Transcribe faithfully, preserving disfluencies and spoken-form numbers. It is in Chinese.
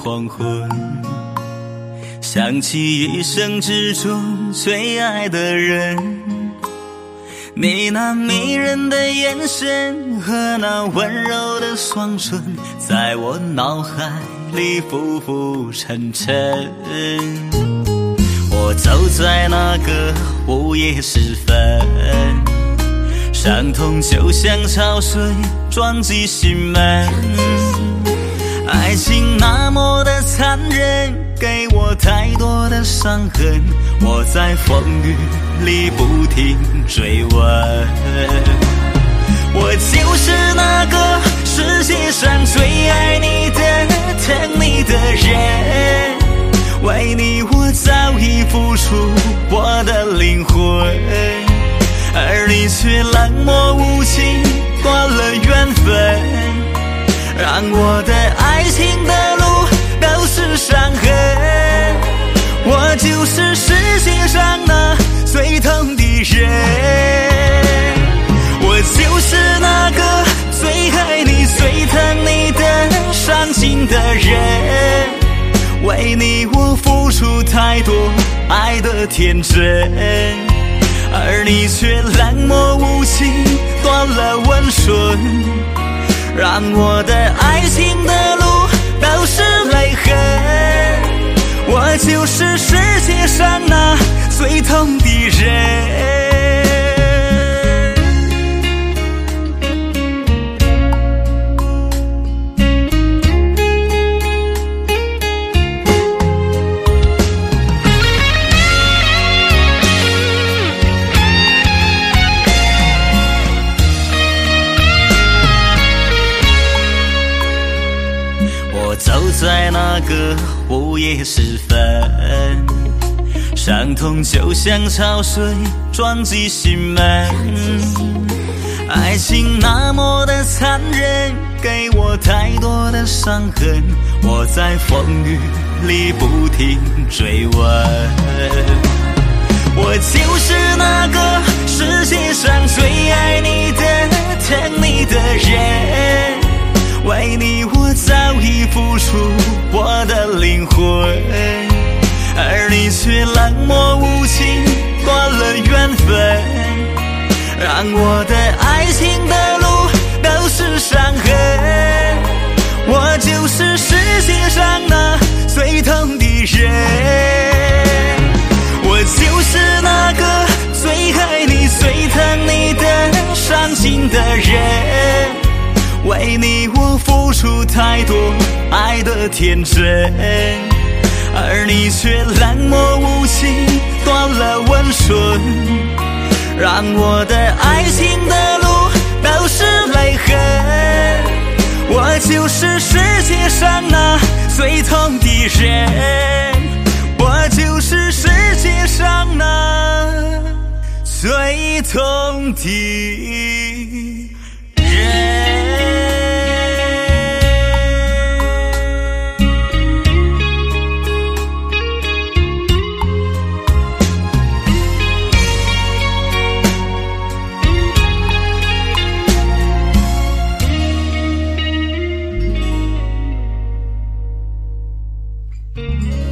黄昏，想起一生之中最爱的人，你那迷人的眼神和那温柔的双唇，在我脑海里浮浮沉沉。我走在那个午夜时分，伤痛就像潮水撞击心门，爱情那么的残忍，给我太多的伤痕，我在风雨里不停追问。我就是那个世界上最爱你的疼你的人，为你我早已付出我的灵魂，而你却冷漠无情，断了缘分，让我的爱情的路都是伤痕。我就是世界上那最痛的人，我就是那个最爱你最疼你的伤心的人，为你我付出太多爱的天真，而你却冷漠无情，断了温顺，让我的爱情的路都是泪痕。我就是世界上那最痛的人。走在那个午夜时分，伤痛就像潮水撞击心门，爱情那么的残忍，给我太多的伤痕，我在风雨里不停追问。我就是那个世界上最爱你的疼你的人，为你我早已付出我的灵魂，而你却冷漠无情，断了缘分，让我的爱情的路都是伤痕。我就是世界上那最痛的人，我就是那个最爱你最疼你的伤心的人，为你我付出太多爱的天真，而你却冷漠无情，断了温顺，让我的爱情的路都是泪痕。我就是世界上那最痛的人，我就是世界上那最痛的人。 嗯。